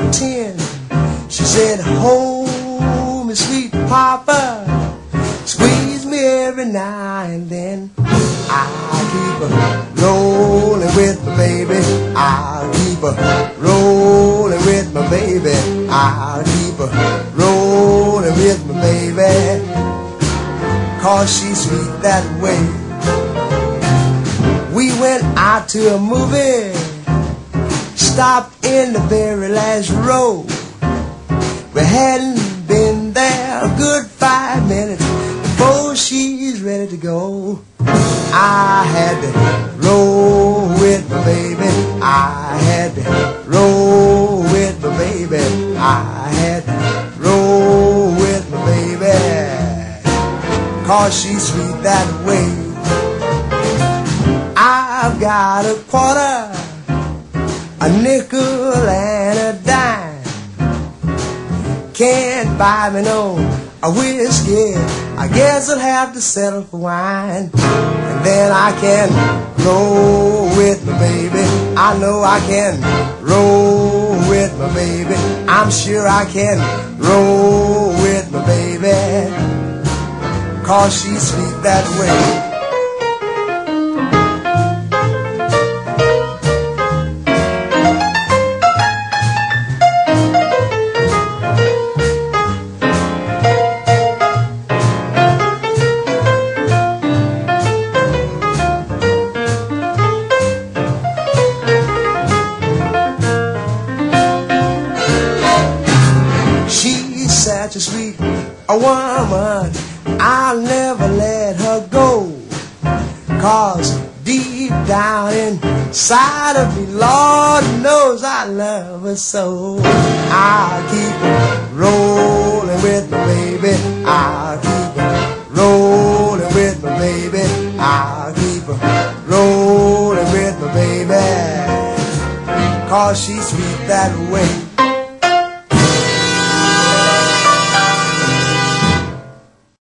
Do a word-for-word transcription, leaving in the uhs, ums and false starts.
ten. She said, hold me, sweet papa, squeeze me every now and then. I'll keep her rolling with my baby. I'll keep her rolling with my baby. I'll keep her rolling with my baby, 'cause she's sweet that way. We went out to a movie, stopped in the very last row. We hadn't been there a good five minutes before she's ready to go. I had to roll with my baby. I had to roll with my baby. I had to roll with my baby, 'cause she's sweet that way. I've got a quarter, a nickel and a dime. Can't buy me no a whiskey, I guess I'll have to settle for wine. And then I can roll with my baby. I know I can roll with my baby. I'm sure I can roll with my baby, 'cause she's sweet that way. Such a sweet a woman, I'll never let her go, 'cause deep down inside of me, Lord knows I love her so. I'll keep rolling with my baby. I'll keep rolling with my baby. I'll keep rolling with my baby, 'cause she's sweet that way.